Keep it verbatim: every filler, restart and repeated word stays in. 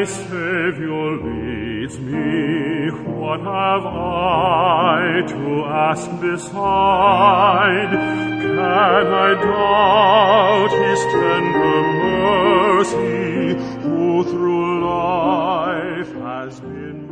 Savior leads me, what have I to ask beside? Can I doubt his tender mercy, who through life has been